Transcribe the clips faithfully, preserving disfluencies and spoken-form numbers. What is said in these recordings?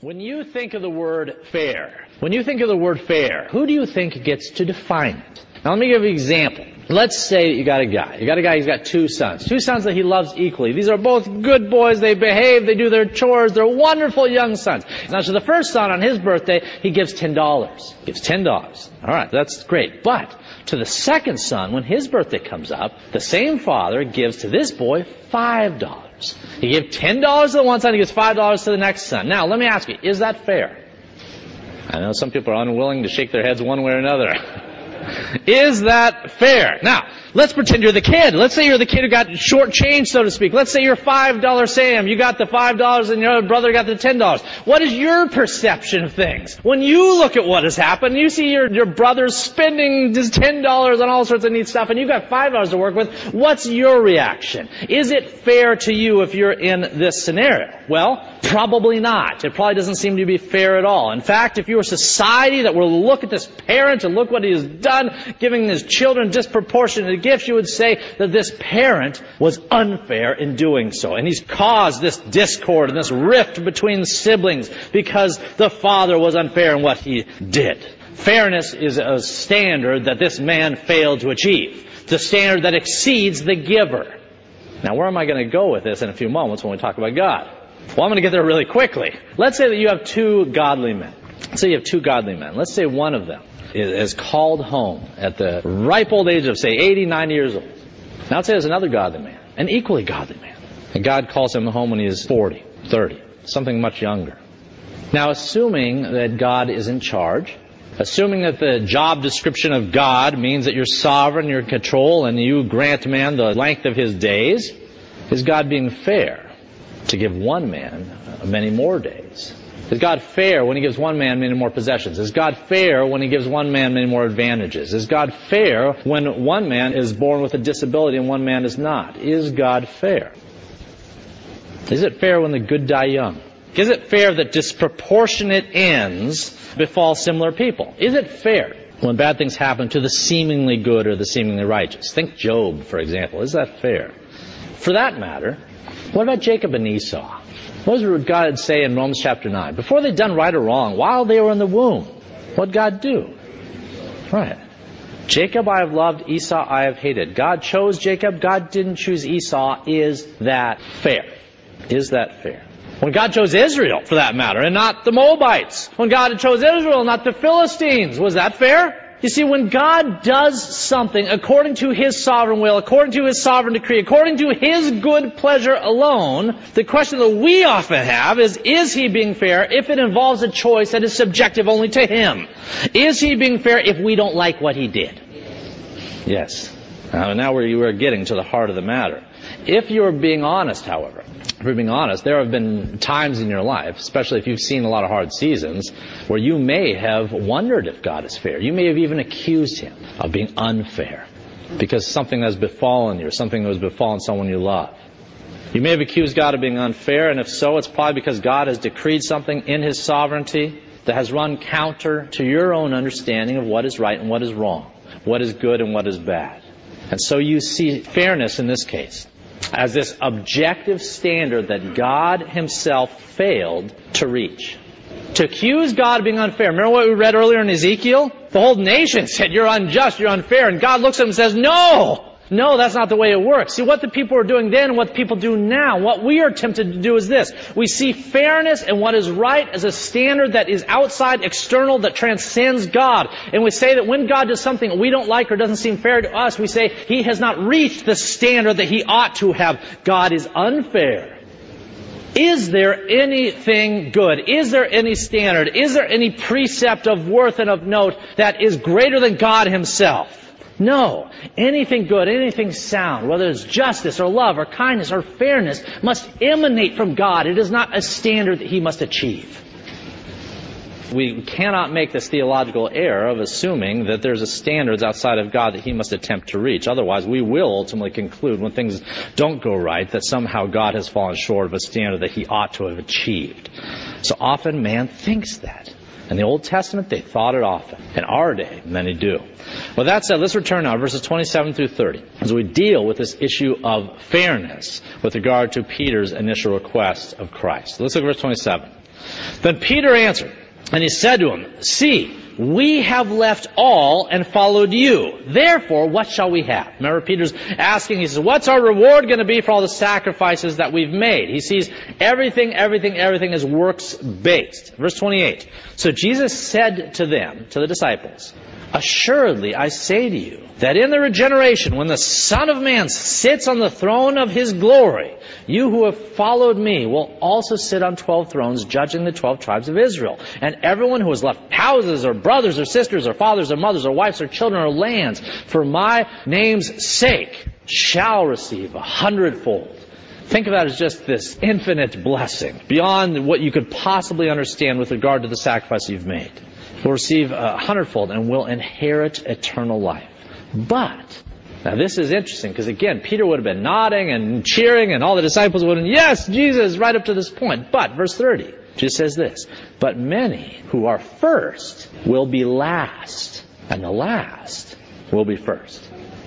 When you think of the word fair, when you think of the word fair, who do you think gets to define it? Now let me give you an example. Let's say you got a guy. You got a guy, he's got two sons. Two sons that he loves equally. These are both good boys. They behave. They do their chores. They're wonderful young sons. Now, to the first son on his birthday, he gives ten dollars. Gives ten dollars. All right, that's great. But to the second son, when his birthday comes up, the same father gives to this boy five dollars. He gave ten dollars to the one son. He gives five dollars to the next son. Now, let me ask you, is that fair? I know some people are unwilling to shake their heads one way or another. Is that fair? Now, let's pretend you're the kid. Let's say you're the kid who got shortchanged, so to speak. Let's say you're five dollar Sam. You got the five dollars and your other brother got the ten dollars. What is your perception of things? When you look at what has happened, you see your, your brother spending just ten dollars on all sorts of neat stuff, and you've got five dollars to work with. What's your reaction? Is it fair to you if you're in this scenario? Well, probably not. It probably doesn't seem to be fair at all. In fact, if you were a society that were to look at this parent and look what he has done, giving his children disproportionate gifts, you would say that this parent was unfair in doing so. And he's caused this discord and this rift between siblings because the father was unfair in what he did. Fairness is a standard that this man failed to achieve. It's a standard that exceeds the giver. Now, where am I going to go with this in a few moments when we talk about God? Well, I'm going to get there really quickly. Let's say that you have two godly men. Let's say you have two godly men. Let's say one of them is called home at the ripe old age of, say, eighty, ninety years old. Now let's say there's another godly man, an equally godly man. And God calls him home when he is forty, thirty, something much younger. Now, assuming that God is in charge, assuming that the job description of God means that you're sovereign, you're in control, and you grant man the length of his days, is God being fair to give one man many more days? Is God fair when he gives one man many more possessions? Is God fair when he gives one man many more advantages? Is God fair when one man is born with a disability and one man is not? Is God fair? Is it fair when the good die young? Is it fair that disproportionate ends befall similar people? Is it fair when bad things happen to the seemingly good or the seemingly righteous? Think Job, for example. Is that fair? For that matter, what about Jacob and Esau? What does God say in Romans chapter nine? Before they'd done right or wrong, while they were in the womb, what did God do? Right. Jacob I have loved, Esau I have hated. God chose Jacob, God didn't choose Esau. Is that fair? Is that fair? When God chose Israel, for that matter, and not the Moabites. When God chose Israel, not the Philistines. Was that fair? You see, when God does something according to His sovereign will, according to His sovereign decree, according to His good pleasure alone, the question that we often have is, is He being fair if it involves a choice that is subjective only to Him? Is He being fair if we don't like what He did? Yes. Now, now we're, we're getting to the heart of the matter. If you're being honest, however, if you're being honest, there have been times in your life, especially if you've seen a lot of hard seasons, where you may have wondered if God is fair. You may have even accused Him of being unfair because something has befallen you or something that has befallen someone you love. You may have accused God of being unfair, and if so, it's probably because God has decreed something in His sovereignty that has run counter to your own understanding of what is right and what is wrong, what is good and what is bad. And so you see fairness in this case as this objective standard that God Himself failed to reach. To accuse God of being unfair. Remember what we read earlier in Ezekiel? The whole nation said, you're unjust, you're unfair. And God looks at them and says, no! No, that's not the way it works. See, what the people were doing then and what the people do now, what we are tempted to do is this. We see fairness and what is right as a standard that is outside, external, that transcends God. And we say that when God does something we don't like or doesn't seem fair to us, we say He has not reached the standard that He ought to have. God is unfair. Is there anything good? Is there any standard? Is there any precept of worth and of note that is greater than God Himself? No. Anything good, anything sound, whether it's justice or love or kindness or fairness, must emanate from God. It is not a standard that He must achieve. We cannot make this theological error of assuming that there's a standards outside of God that He must attempt to reach. Otherwise, we will ultimately conclude when things don't go right that somehow God has fallen short of a standard that He ought to have achieved. So often man thinks that. In the Old Testament, they thought it often. In our day, many do. With that said, let's return now to verses twenty-seven through thirty as we deal with this issue of fairness with regard to Peter's initial request of Christ. Let's look at verse twenty-seven. Then Peter answered, and he said to him, See, we have left all and followed you. Therefore, what shall we have? Remember, Peter's asking, he says, what's our reward going to be for all the sacrifices that we've made? He sees everything, everything, everything as works-based. Verse twenty-eight. So Jesus said to them, to the disciples, Assuredly, I say to you, that in the regeneration, when the Son of Man sits on the throne of His glory, you who have followed me will also sit on twelve thrones, judging the twelve tribes of Israel. And everyone who has left houses or brothers or sisters or fathers or mothers or wives or children or lands for my name's sake shall receive a hundredfold. Think of that as just this infinite blessing, beyond what you could possibly understand with regard to the sacrifice you've made. Will receive a hundredfold and will inherit eternal life. But, now this is interesting, because again, Peter would have been nodding and cheering, and all the disciples would have been, yes, Jesus, right up to this point. But, verse thirty, Jesus says this, But many who are first will be last, and the last will be first.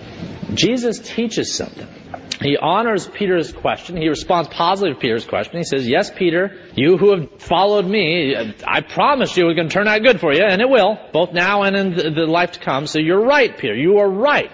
Jesus teaches something. He honors Peter's question. He responds positively to Peter's question. He says, yes, Peter, you who have followed me, I promised you it was going to turn out good for you, and it will, both now and in the, the life to come. So you're right, Peter. You are right.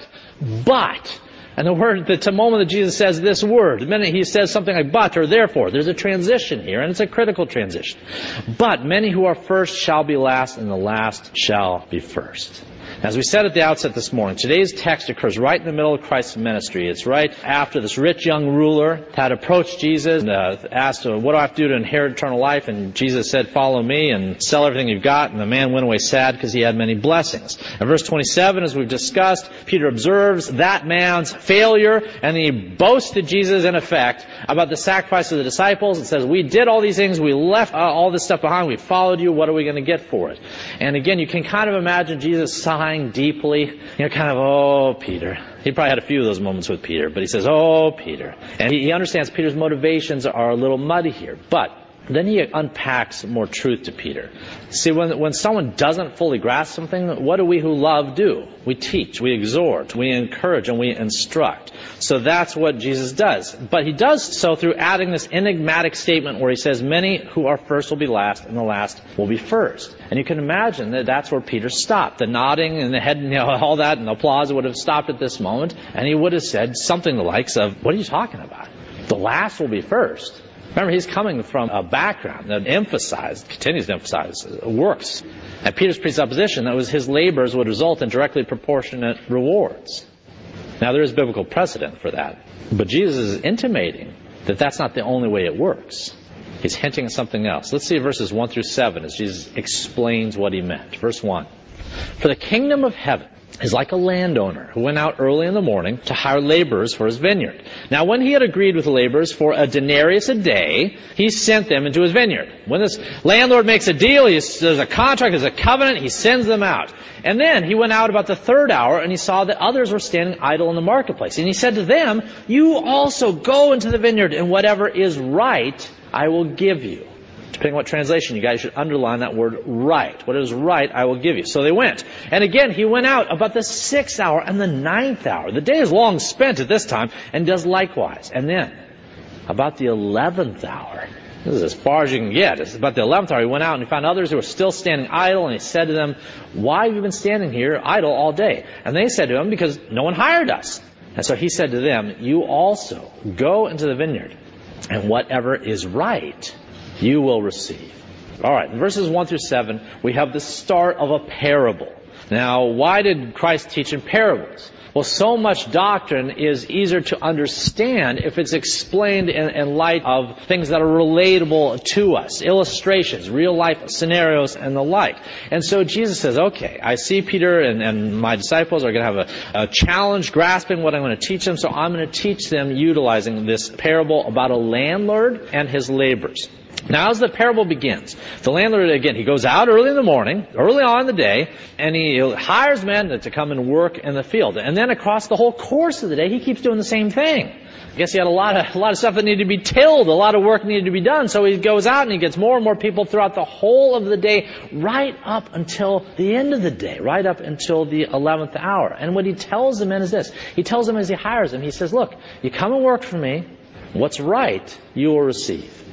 But, and the word, the moment that Jesus says this word, the minute he says something like but or therefore, there's a transition here, and it's a critical transition. But many who are first shall be last, and the last shall be first. As we said at the outset this morning, today's text occurs right in the middle of Christ's ministry. It's right after this rich young ruler had approached Jesus and uh, asked, what do I have to do to inherit eternal life? And Jesus said, follow me and sell everything you've got. And the man went away sad because he had many blessings. In verse twenty-seven, as we've discussed, Peter observes that man's failure, and he boasted Jesus, in effect, about the sacrifice of the disciples. It says, we did all these things, we left uh, all this stuff behind, we followed you, what are we going to get for it? And again, you can kind of imagine Jesus sighing deeply, you know, kind of, oh, Peter. He probably had a few of those moments with Peter, but he says, oh, Peter. And he, he understands Peter's motivations are a little muddy here. But then he unpacks more truth to Peter. See, when, when someone doesn't fully grasp something, what do we who love do? We teach, we exhort, we encourage, and we instruct. So that's what Jesus does. But he does so through adding this enigmatic statement where he says, many who are first will be last, and the last will be first. And you can imagine that that's where Peter stopped. The nodding and the head, you know, all that, and the applause would have stopped at this moment, and he would have said something the likes of, what are you talking about? The last will be first. Remember, he's coming from a background that emphasized, continues to emphasize, works. And Peter's presupposition that was his labors would result in directly proportionate rewards. Now, there is biblical precedent for that. But Jesus is intimating that that's not the only way it works. He's hinting at something else. Let's see verses one through seven as Jesus explains what he meant. Verse one. For the kingdom of heaven is like a landowner who went out early in the morning to hire laborers for his vineyard. Now, when he had agreed with the laborers for a denarius a day, he sent them into his vineyard. When this landlord makes a deal, he's, there's a contract, there's a covenant, he sends them out. And then he went out about the third hour, and he saw that others were standing idle in the marketplace. And he said to them, you also go into the vineyard, and whatever is right, I will give you. Depending on what translation you guys should underline that word right. What is right, I will give you. So they went. And again, he went out about the sixth hour and the ninth hour. The day is long spent at this time, and does likewise. And then, about the eleventh hour, this is as far as you can get. It's about the eleventh hour, he went out and he found others who were still standing idle, and he said to them, why have you been standing here idle all day? And they said to him, because no one hired us. And so he said to them, you also go into the vineyard, and whatever is right, you will receive. All right, in verses one through seven, we have the start of a parable. Now, why did Christ teach in parables? Well, so much doctrine is easier to understand if it's explained in, in light of things that are relatable to us. Illustrations, real-life scenarios, and the like. And so Jesus says, okay, I see Peter and, and my disciples are going to have a, a challenge grasping what I'm going to teach them, so I'm going to teach them utilizing this parable about a landlord and his laborers. Now, as the parable begins, the landlord, again, he goes out early in the morning, early on in the day, and he hires men to come and work in the field. And then across the whole course of the day, he keeps doing the same thing. I guess he had a lot of a lot of stuff that needed to be tilled, a lot of work needed to be done. So he goes out and he gets more and more people throughout the whole of the day, right up until the end of the day, right up until the eleventh hour. And what he tells the men is this. He tells them as he hires them, he says, look, you come and work for me. What's right, you will receive.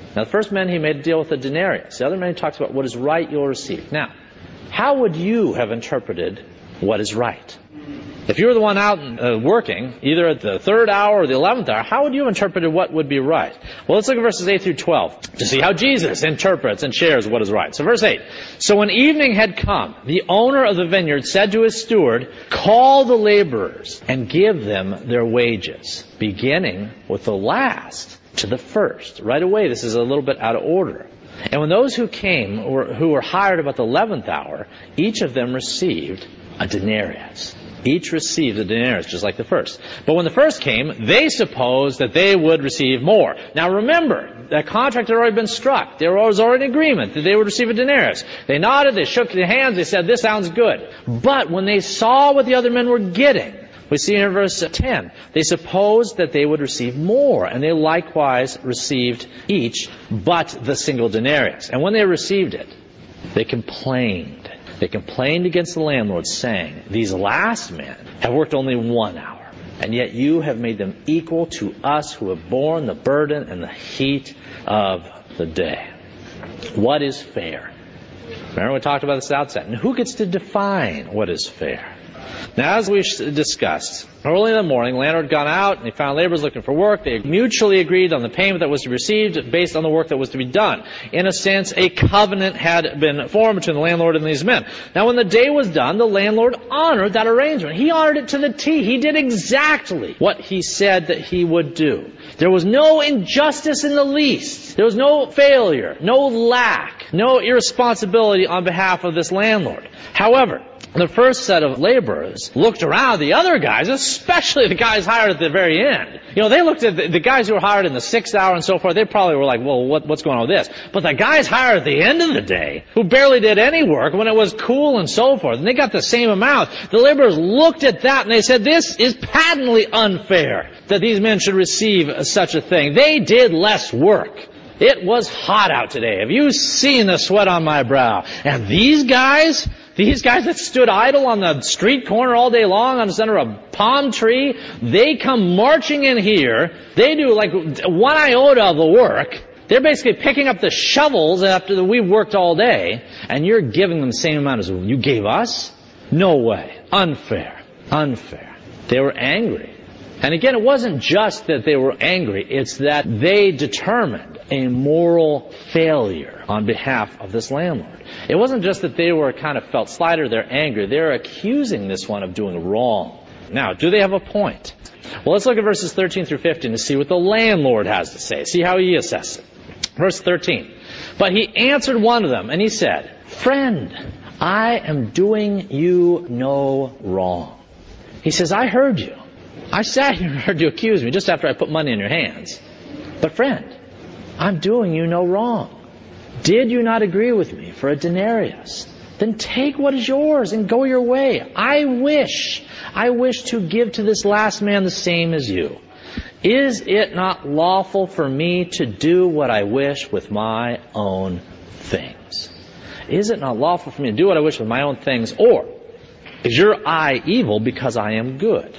Now, the first men he made a deal with a denarius. The other men he talks about what is right you'll receive. Now, how would you have interpreted what is right? If you were the one out uh, working, either at the third hour or the eleventh hour, how would you have interpreted what would be right? Well, let's look at verses eight through twelve to see how Jesus interprets and shares what is right. So verse eight. So when evening had come, the owner of the vineyard said to his steward, call the laborers and give them their wages, beginning with the last to the first. Right away, this is a little bit out of order. And when those who came, or who were hired about the eleventh hour, each of them received a denarius. Each received a denarius, just like the first. But when the first came, they supposed that they would receive more. Now remember, that contract had already been struck. There was already an agreement that they would receive a denarius. They nodded, they shook their hands, they said, this sounds good. But when they saw what the other men were getting, we see in verse ten, they supposed that they would receive more, and they likewise received each but the single denarius. And when they received it, they complained. They complained against the landlord, saying, these last men have worked only one hour, and yet you have made them equal to us who have borne the burden and the heat of the day. What is fair? Remember we talked about this at the outset. And who gets to define what is fair? Now, as we discussed, early in the morning, the landlord had gone out and he found laborers looking for work. They mutually agreed on the payment that was to be received based on the work that was to be done. In a sense, a covenant had been formed between the landlord and these men. Now, when the day was done, the landlord honored that arrangement. He honored it to the T. He did exactly what he said that he would do. There was no injustice in the least. There was no failure, no lack, no irresponsibility on behalf of this landlord. However, the first set of laborers looked around the other guys, especially the guys hired at the very end. You know, they looked at the, the guys who were hired in the sixth hour and so forth. They probably were like, well, what, what's going on with this? But the guys hired at the end of the day, who barely did any work when it was cool and so forth, and they got the same amount, the laborers looked at that and they said, this is patently unfair that these men should receive such a thing. They did less work. It was hot out today. Have you seen the sweat on my brow? And these guys... These guys that stood idle on the street corner all day long on the center of a palm tree, they come marching in here. They do like one iota of the work. They're basically picking up the shovels after the, we've worked all day, and you're giving them the same amount as you gave us? No way. Unfair. Unfair. They were angry. And again, it wasn't just that they were angry. It's that they determined a moral failure on behalf of this landlord. It wasn't just that they were kind of felt slighted, they're angry. They're accusing this one of doing wrong. Now, do they have a point? Well, let's look at verses thirteen through fifteen to see what the landlord has to say. See how he assesses it. Verse thirteen. But he answered one of them, and he said, friend, I am doing you no wrong. He says, I heard you. I sat here and heard you accuse me just after I put money in your hands. But friend, I'm doing you no wrong. Did you not agree with me for a denarius? Then take what is yours and go your way. I wish, I wish to give to this last man the same as you. Is it not lawful for me to do what I wish with my own things? Is it not lawful for me to do what I wish with my own things? Or is your eye evil because I am good?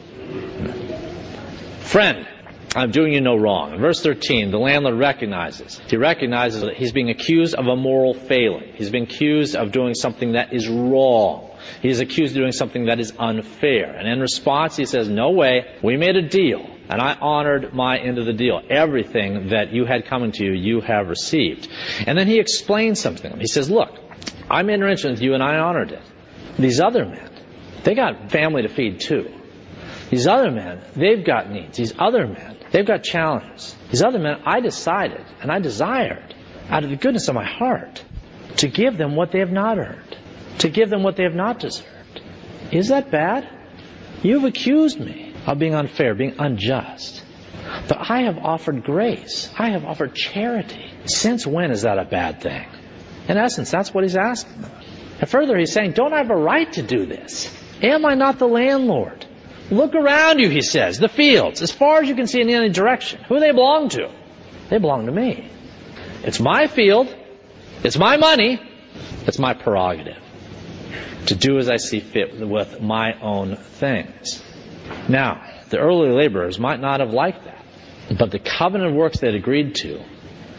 Friend, I'm doing you no wrong. In verse thirteen, the landlord recognizes. He recognizes that he's being accused of a moral failing. He's being accused of doing something that is wrong. He's accused of doing something that is unfair. And in response, he says, no way, we made a deal, and I honored my end of the deal. Everything that you had coming to you, you have received. And then he explains something. He says, look, I made an arrangement with you, and I honored it. These other men, they got family to feed too. These other men, they've got needs. These other men, they've got challenges. These other men, I decided and I desired out of the goodness of my heart to give them what they have not earned, to give them what they have not deserved. Is that bad? You've accused me of being unfair, being unjust. But I have offered grace. I have offered charity. Since when is that a bad thing? In essence, that's what he's asking them. And further, he's saying, don't I have a right to do this? Am I not the landlord? Look around you, he says, the fields, as far as you can see in any direction. Who do they belong to? They belong to me. It's my field. It's my money. It's my prerogative to do as I see fit with my own things. Now, the early laborers might not have liked that, but the covenant works they'd agreed to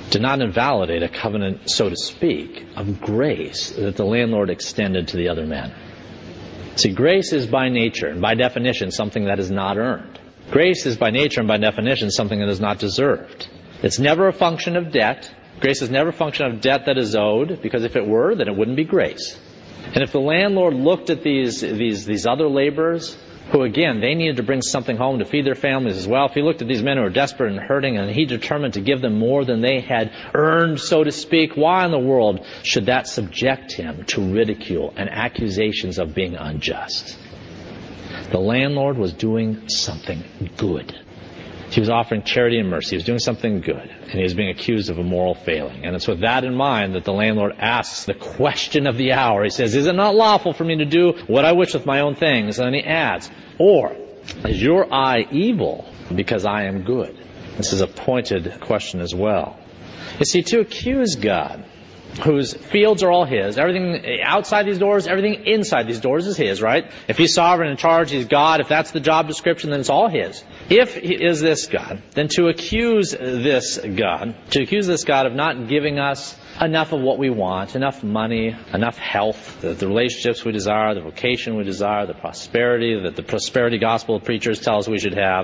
did not invalidate a covenant, so to speak, of grace that the landlord extended to the other men. See, grace is by nature and by definition something that is not earned. Grace is by nature and by definition something that is not deserved. It's never a function of debt. Grace is never a function of debt that is owed, because if it were, then it wouldn't be grace. And if the landlord looked at these, these, these other laborers, who again, they needed to bring something home to feed their families as well. If he looked at these men who were desperate and hurting and he determined to give them more than they had earned, so to speak, why in the world should that subject him to ridicule and accusations of being unjust? The landlord was doing something good. He was offering charity and mercy. He was doing something good. And he was being accused of a moral failing. And it's with that in mind that the landlord asks the question of the hour. He says, is it not lawful for me to do what I wish with my own things? And then he adds, or is your eye evil because I am good? This is a pointed question as well. You see, to accuse God, whose fields are all His, everything outside these doors, everything inside these doors is His, right? If He's sovereign in charge, He's God. If that's the job description, then it's all His. If He is this God, then to accuse this God, to accuse this God of not giving us enough of what we want, enough money, enough health, the, the relationships we desire, the vocation we desire, the prosperity that the prosperity gospel preachers tell us we should have.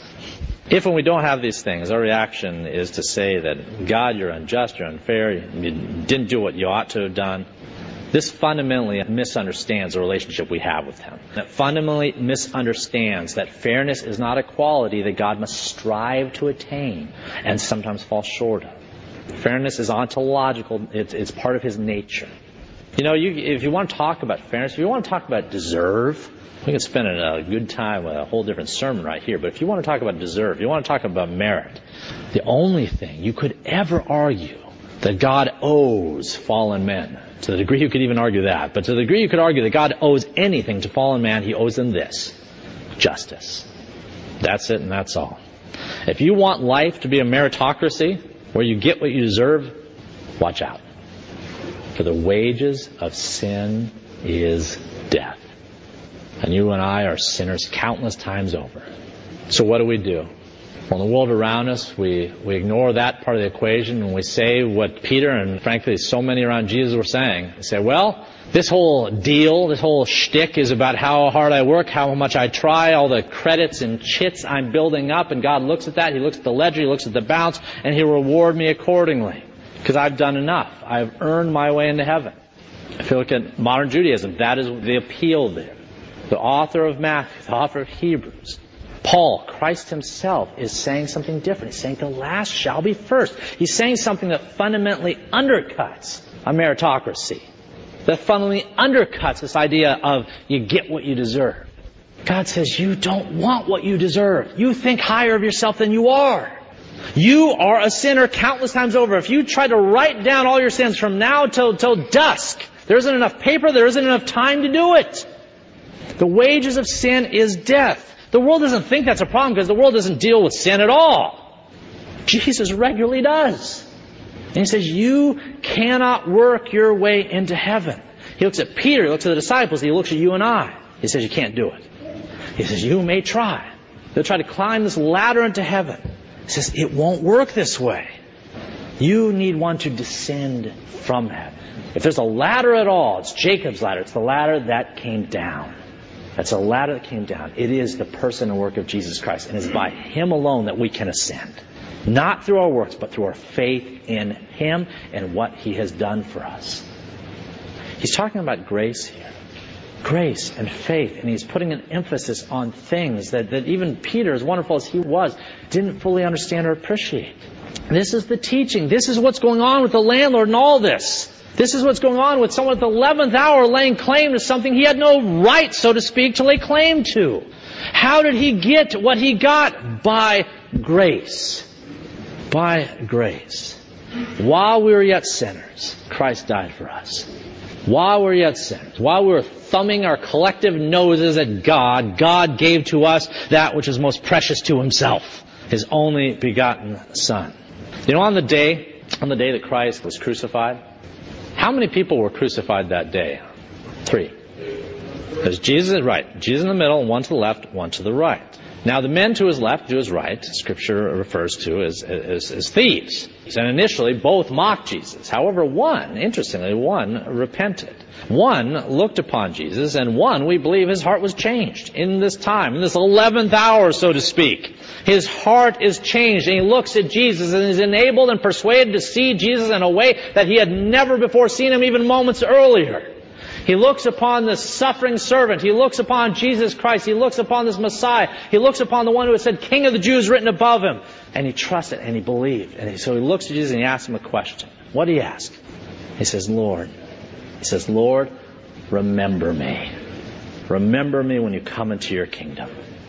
If when we don't have these things, our reaction is to say that, God, you're unjust, you're unfair, you didn't do what you ought to have done. This fundamentally misunderstands the relationship we have with Him. It fundamentally misunderstands that fairness is not a quality that God must strive to attain and sometimes fall short of. Fairness is ontological. It's, it's part of His nature. You know, you, if you want to talk about fairness, if you want to talk about deserve, we can spend a good time with a whole different sermon right here. But if you want to talk about deserve, you want to talk about merit, the only thing you could ever argue that God owes fallen men, to the degree you could even argue that, but to the degree you could argue that God owes anything to fallen man, He owes them this: justice. That's it, and that's all. If you want life to be a meritocracy, where you get what you deserve, watch out. For the wages of sin is death. And you and I are sinners countless times over. So what do we do? Well, in the world around us, we, we ignore that part of the equation and we say what Peter and frankly so many around Jesus were saying. They say, well, this whole deal, this whole shtick is about how hard I work, how much I try, all the credits and chits I'm building up, and God looks at that, He looks at the ledger, He looks at the balance, and He'll reward me accordingly. Because I've done enough. I've earned my way into heaven. If you look at modern Judaism, that is the appeal there. The author of Matthew, the author of Hebrews, Paul, Christ Himself, is saying something different. He's saying the last shall be first. He's saying something that fundamentally undercuts a meritocracy. That fundamentally undercuts this idea of you get what you deserve. God says you don't want what you deserve. You think higher of yourself than you are. You are a sinner countless times over. If you try to write down all your sins from now till, till dusk, there isn't enough paper, there isn't enough time to do it. The wages of sin is death. The world doesn't think that's a problem because the world doesn't deal with sin at all. Jesus regularly does. And He says, you cannot work your way into heaven. He looks at Peter, He looks at the disciples, He looks at you and I. He says, you can't do it. He says, you may try. They'll try to climb this ladder into heaven. He says, it won't work this way. You need one to descend from heaven. If there's a ladder at all, it's Jacob's ladder. It's the ladder that came down. That's a ladder that came down. It is the person and work of Jesus Christ. And it's by Him alone that we can ascend. Not through our works, but through our faith in Him and what He has done for us. He's talking about grace here. Grace and faith. And He's putting an emphasis on things that, that even Peter, as wonderful as he was, didn't fully understand or appreciate. This is the teaching. This is what's going on with the landlord in all this. This is what's going on with someone at the eleventh hour laying claim to something he had no right, so to speak, to lay claim to. How did he get what he got? By grace. By grace. While we were yet sinners, Christ died for us. While we were yet sinners, while we were thumbing our collective noses at God, God gave to us that which is most precious to Himself, His only begotten Son. You know, on the day, on the day that Christ was crucified, how many people were crucified that day? Three. There's Jesus, right, Jesus in the middle, one to the left, one to the right. Now the men to his left, to his right, Scripture refers to as, as, as thieves. And initially both mocked Jesus. However, one, interestingly, one repented. One looked upon Jesus, and one, we believe, his heart was changed in this time, in this eleventh hour, so to speak. His heart is changed, and he looks at Jesus and is enabled and persuaded to see Jesus in a way that he had never before seen him even moments earlier. He looks upon this suffering servant. He looks upon Jesus Christ. He looks upon this Messiah. He looks upon the one who has said, King of the Jews, written above him. And he trusted and he believed. And he, so he looks at Jesus and he asks him a question. What do you ask? He says, Lord. He says, Lord, remember me. Remember me when you come into your kingdom.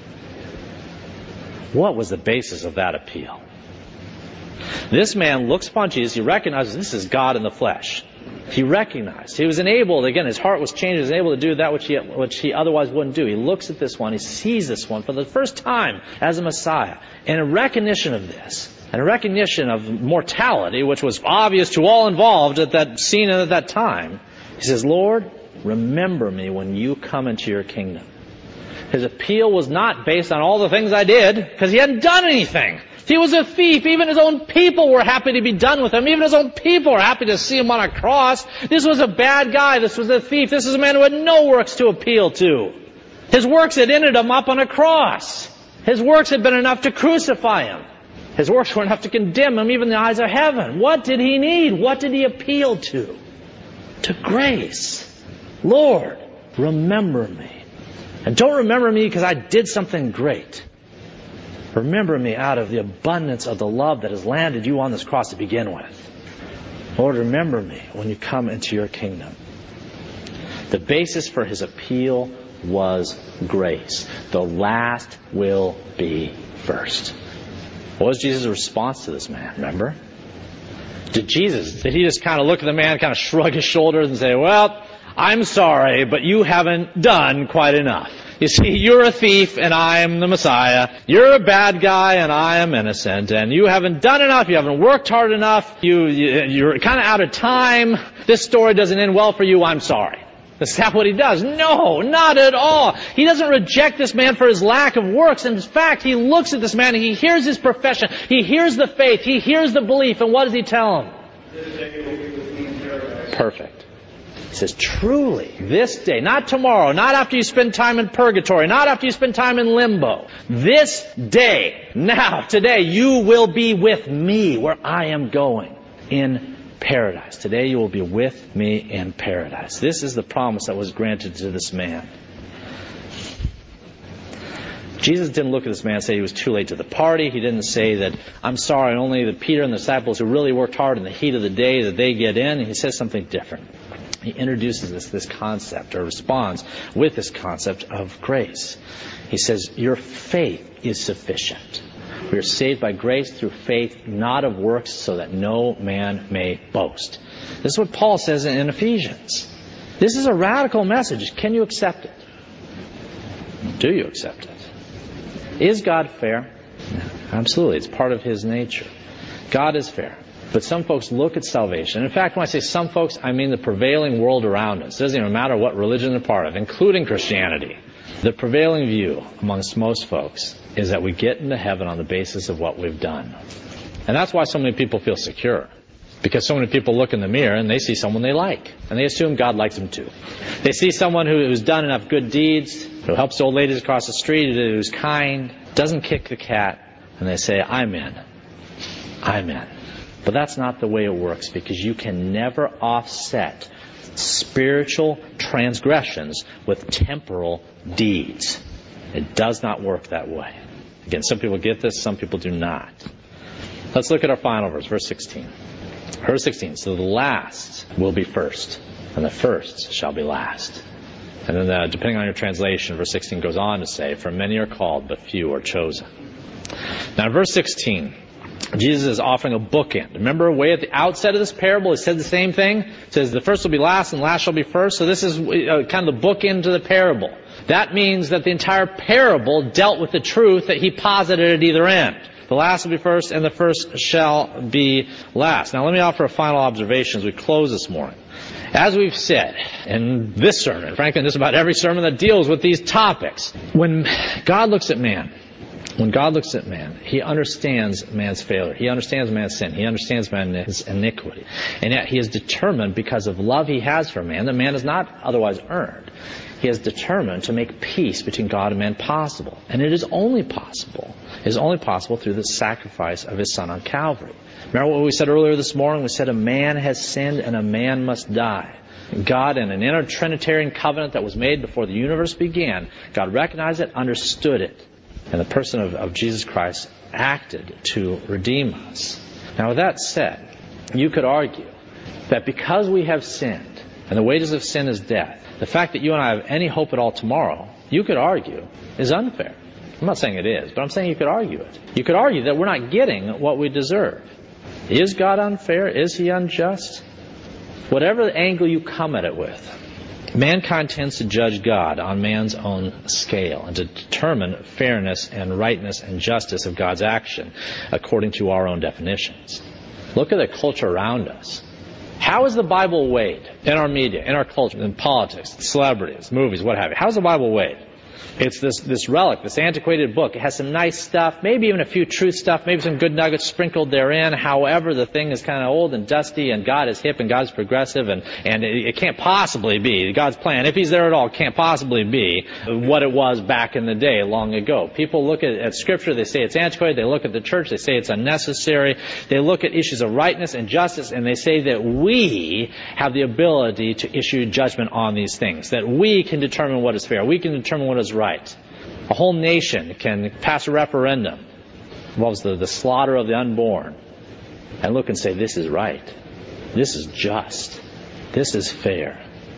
What was the basis of that appeal? This man looks upon Jesus. He recognizes this is God in the flesh. He recognized. He was enabled, again, his heart was changed. He was able to do that which he, which he otherwise wouldn't do. He looks at this one. He sees this one for the first time as a Messiah. And in recognition of this, and a recognition of mortality, which was obvious to all involved at that scene and at that time, he says, Lord, remember me when you come into your kingdom. His appeal was not based on all the things I did, because he hadn't done anything. He was a thief. Even his own people were happy to be done with him. Even his own people were happy to see him on a cross. This was a bad guy. This was a thief. This is a man who had no works to appeal to. His works had ended him up on a cross. His works had been enough to crucify him. His works were enough to condemn him even in the eyes of heaven. What did he need? What did he appeal to? To grace. Lord, remember me. And don't remember me because I did something great. Remember me out of the abundance of the love that has landed you on this cross to begin with. Lord, remember me when you come into your kingdom. The basis for his appeal was grace. The last will be first. What was Jesus' response to this man? Remember? Did Jesus, did he just kind of look at the man, kind of shrug his shoulders and say, well, I'm sorry, but you haven't done quite enough. You see, you're a thief and I am the Messiah. You're a bad guy and I am innocent. And you haven't done enough. You haven't worked hard enough. You, you, you're kind of out of time. This story doesn't end well for you. I'm sorry. Is that what he does? No, not at all. He doesn't reject this man for his lack of works. In fact, he looks at this man and he hears his profession. He hears the faith. He hears the belief. And what does he tell him? Perfect. He says, truly, this day, not tomorrow, not after you spend time in purgatory, not after you spend time in limbo. This day, now, today, you will be with me where I am going in paradise. Today you will be with me in paradise. This is the promise that was granted to this man. Jesus didn't look at this man and say he was too late to the party. He didn't say that, I'm sorry, only the Peter and the disciples who really worked hard in the heat of the day that they get in. He says something different. He introduces this, this concept, or responds with this concept of grace. He says, your faith is sufficient. We are saved by grace through faith, not of works, so that no man may boast. This is what Paul says in Ephesians. This is a radical message. Can you accept it? Do you accept it? Is God fair? No, absolutely. It's part of His nature. God is fair. But some folks look at salvation. In fact, when I say some folks, I mean the prevailing world around us. It doesn't even matter what religion they're part of, including Christianity. The prevailing view amongst most folks is that we get into heaven on the basis of what we've done. And that's why so many people feel secure. Because so many people look in the mirror and they see someone they like. And they assume God likes them too. They see someone who's done enough good deeds, who helps old ladies across the street, who's kind, doesn't kick the cat, and they say, I'm in. I'm in. But that's not the way it works, because you can never offset spiritual transgressions with temporal deeds. It does not work that way. Again, some people get this, some people do not. Let's look at our final verse, verse sixteen. Verse sixteen, so the last will be first, and the first shall be last. And then, uh, depending on your translation, verse sixteen goes on to say, for many are called, but few are chosen. Now, in verse sixteen, Jesus is offering a bookend. Remember, way at the outset of this parable, he said the same thing. It says, the first will be last, and last shall be first. So this is uh, kind of the bookend to the parable. That means that the entire parable dealt with the truth that he posited at either end. The last will be first, and the first shall be last. Now, let me offer a final observation as we close this morning. As we've said in this sermon, frankly, in just about every sermon that deals with these topics, when God looks at man, When God looks at man, He understands man's failure. He understands man's sin. He understands man's iniquity. And yet He is determined, because of love He has for man, that man has not otherwise earned. He is determined to make peace between God and man possible. And it is only possible. It is only possible through the sacrifice of His Son on Calvary. Remember what we said earlier this morning? We said a man has sinned and a man must die. God, in an inner Trinitarian covenant that was made before the universe began, God recognized it, understood it. And the person of, of Jesus Christ acted to redeem us. Now, with that said, you could argue that because we have sinned, and the wages of sin is death, the fact that you and I have any hope at all tomorrow, you could argue, is unfair. I'm not saying it is, but I'm saying you could argue it. You could argue that we're not getting what we deserve. Is God unfair? Is He unjust? Whatever angle you come at it with, mankind tends to judge God on man's own scale and to determine fairness and rightness and justice of God's action according to our own definitions. Look at the culture around us. How is the Bible weighed in our media, in our culture, in politics, celebrities, movies, what have you? How is the Bible weighed? It's this, this relic, this antiquated book. It has some nice stuff, maybe even a few truth stuff, maybe some good nuggets sprinkled therein. However, the thing is kind of old and dusty, and God is hip and God is progressive, and, and it, it can't possibly be God's plan. If He's there at all, it can't possibly be what it was back in the day, long ago. People look at, at Scripture, they say it's antiquated. They look at the church, they say it's unnecessary. They look at issues of rightness and justice, and they say that we have the ability to issue judgment on these things, that we can determine what is fair, we can determine what is right. Right. A whole nation can pass a referendum, involves the, the slaughter of the unborn, and look and say, this is right, this is just, this is fair.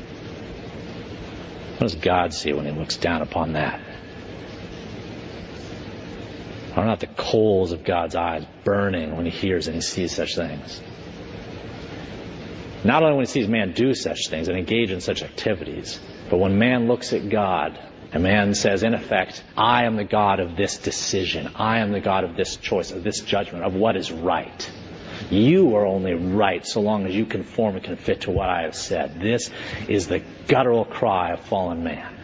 What does God see when He looks down upon that? Are not the coals of God's eyes burning when He hears and He sees such things? Not only when He sees man do such things and engage in such activities, but when man looks at God, a man says, in effect, I am the God of this decision. I am the God of this choice, of this judgment, of what is right. You are only right so long as you conform and can fit to what I have said. This is the guttural cry of fallen man.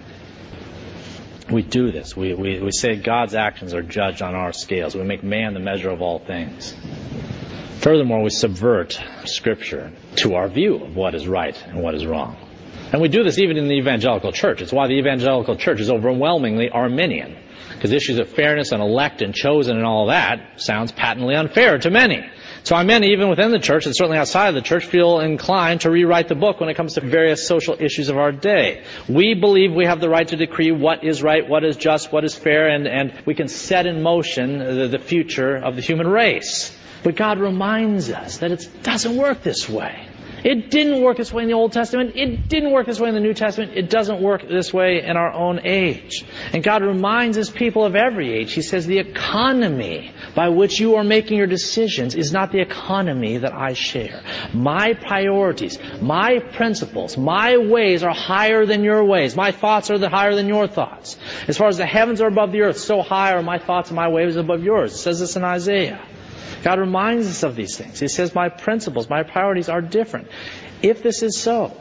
We do this. We, we, we say God's actions are judged on our scales. We make man the measure of all things. Furthermore, we subvert Scripture to our view of what is right and what is wrong. And we do this even in the evangelical church. It's why the evangelical church is overwhelmingly Arminian. Because issues of fairness and elect and chosen and all that sounds patently unfair to many. So I many, even within the church and certainly outside of the church, feel inclined to rewrite the book when it comes to various social issues of our day. We believe we have the right to decree what is right, what is just, what is fair, and, and we can set in motion the, the future of the human race. But God reminds us that it doesn't work this way. It didn't work this way in the Old Testament. It didn't work this way in the New Testament. It doesn't work this way in our own age. And God reminds His people of every age. He says the economy by which you are making your decisions is not the economy that I share. My priorities, my principles, my ways are higher than your ways. My thoughts are the higher than your thoughts. As far as the heavens are above the earth, so high are my thoughts and my ways above yours. It says this in Isaiah. God reminds us of these things. He says, my principles, my priorities are different. If this is so,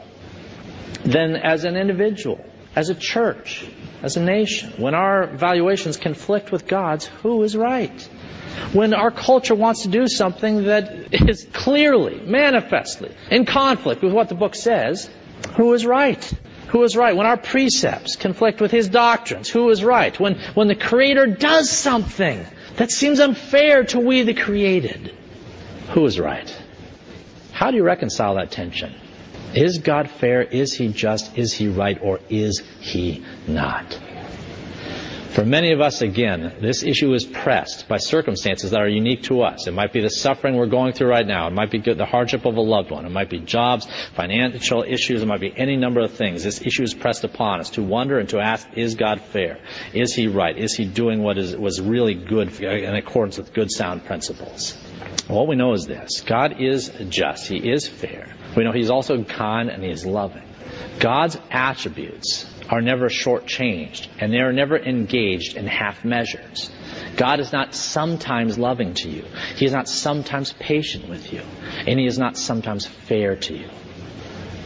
then as an individual, as a church, as a nation, when our valuations conflict with God's, who is right? When our culture wants to do something that is clearly, manifestly, in conflict with what the book says, who is right? Who is right? When our precepts conflict with His doctrines, who is right? When, when the Creator does something that seems unfair to we the created, who is right? How do you reconcile that tension? Is God fair? Is He just? Is He right? Or is He not? For many of us, again, this issue is pressed by circumstances that are unique to us. It might be the suffering we're going through right now. It might be the hardship of a loved one. It might be jobs, financial issues. It might be any number of things. This issue is pressed upon us to wonder and to ask, is God fair? Is He right? Is He doing what is, was really good in accordance with good, sound principles? What we know is this. God is just. He is fair. We know He's also kind and He is loving. God's attributes are never shortchanged, and they are never engaged in half measures. God is not sometimes loving to you. He is not sometimes patient with you. And He is not sometimes fair to you.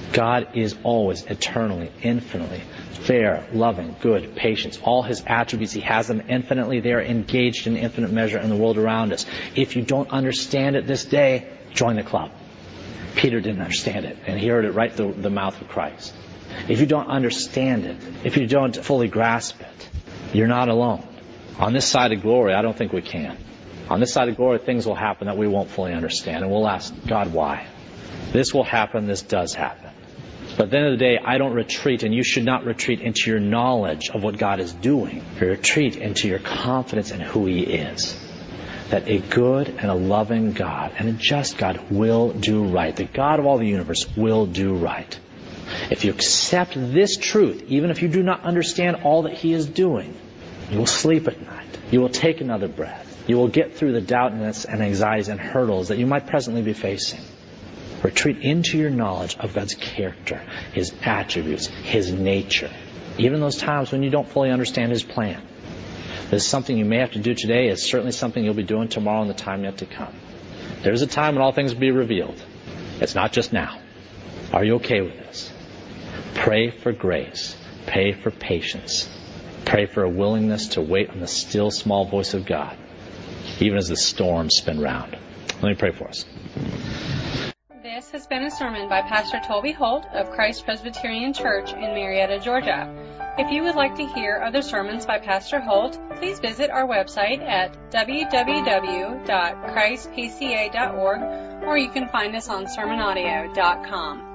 God is always, eternally, infinitely fair, loving, good, patient. All His attributes, He has them infinitely. They are engaged in infinite measure in the world around us. If you don't understand it this day, join the club. Peter didn't understand it, and he heard it right through the mouth of Christ. If you don't understand it, if you don't fully grasp it, you're not alone. On this side of glory, I don't think we can. On this side of glory, things will happen that we won't fully understand, and we'll ask God why. This will happen, this does happen. But at the end of the day, I don't retreat, and you should not retreat into your knowledge of what God is doing. You retreat into your confidence in who He is. That a good and a loving God and a just God will do right. The God of all the universe will do right. If you accept this truth, even if you do not understand all that He is doing, you will sleep at night. You will take another breath. You will get through the doubts and anxieties and hurdles that you might presently be facing. Retreat into your knowledge of God's character, His attributes, His nature. Even those times when you don't fully understand His plan. This is something you may have to do today. It's certainly something you'll be doing tomorrow in the time yet to come. There's a time when all things will be revealed. It's not just now. Are you okay with this? Pray for grace. Pray for patience. Pray for a willingness to wait on the still small voice of God, even as the storms spin round. Let me pray for us. This has been a sermon by Pastor Toby Holt of Christ Presbyterian Church in Marietta, Georgia. If you would like to hear other sermons by Pastor Holt, please visit our website at w w w dot christ p c a dot org, or you can find us on sermon audio dot com.